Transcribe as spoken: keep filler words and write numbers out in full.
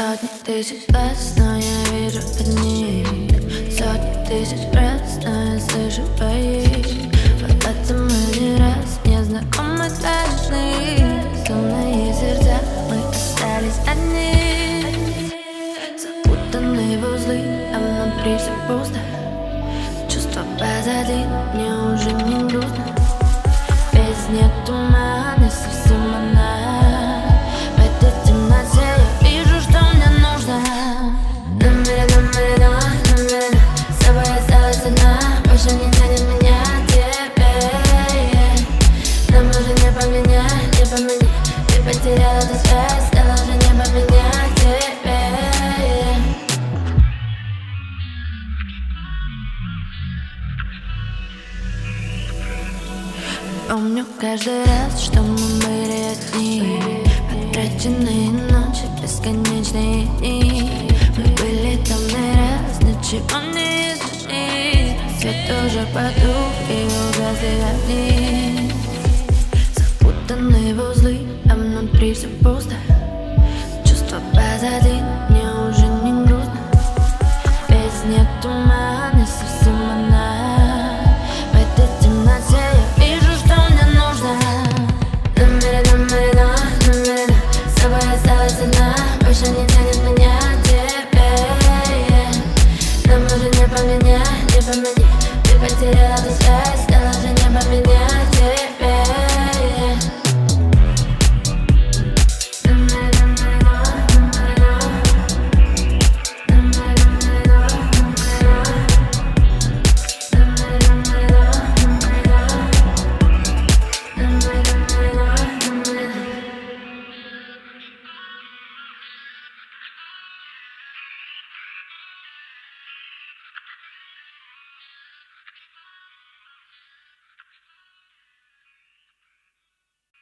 Сотни тысяч глаз, но я вижу одни. Сотни тысяч раз, но я слышу твои. Вот это мы не раз, незнакомые страшные. Сонные сердца, мы остались одни. Запутанные в узлы, а внутри все пусто. Чувства позади, мне уже не грустно. Без нет тумана, совсем одна. В этой темноте я вижу, что мне нужно. Намерена, намерена, намерена. С тобой осталась одна. Больше не тянет меня к тебе. Нам уже не поменять, не поменять. Ты потеряла эту связь, стала уже не поменять к тебе. Помню каждый раз, что мы были одни. Потраченные ночи, бесконечные дни. Мы были темный раз, ничего не изменить. Свет уже потух и угасли огни. Запутанные в узлы, а внутри все пусто. Чувства позади, мне уже не грустно. Без нет тумана, совсем одна. В этой темноте я вижу, что мне нужно. Намерена, намерена, намерена. С тобой осталась одна. Больше не тянет меня к тебе. Нам уже не поменять, не поменять. Ты потеряла